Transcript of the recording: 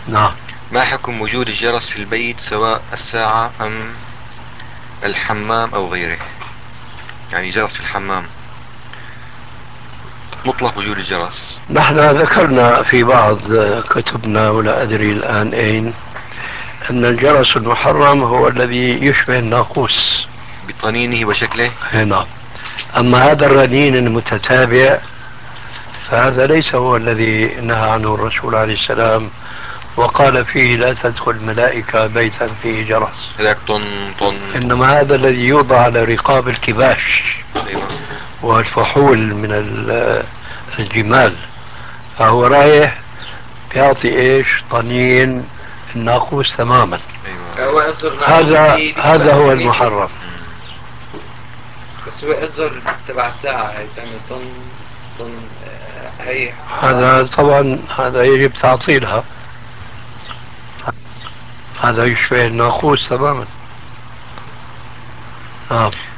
نعم. ما حكم وجود الجرس في البيت سواء الساعة أم الحمام أو غيره؟ يعني جرس في الحمام، مطلق وجود الجرس. نحن ذكرنا في بعض كتبنا ولا أدري الآن أين أن الجرس المحرم هو الذي يشبه الناقوس بطنينه وشكله. هنا. أما هذا الرنين المتتابع فهذا ليس هو الذي نهى عنه الرسول عليه السلام، وقال فيه لا تدخل الملائكة بيتا فيه جرس. هذاك طن طن طن. إنما هذا الذي يوضع على رقاب الكباش أيوة. والفحول من الجمال، فهو رايح بيعطي ايش طنين الناقوس تماما. أيوة. هو يصدر هذا هو المحرم. مم. بس هو يصدر تبع الساعة هي تعمل طن طن هي هذا طبعا هذا يجب تعطيلها، هذا يشبه الناقوس تماما. نعم.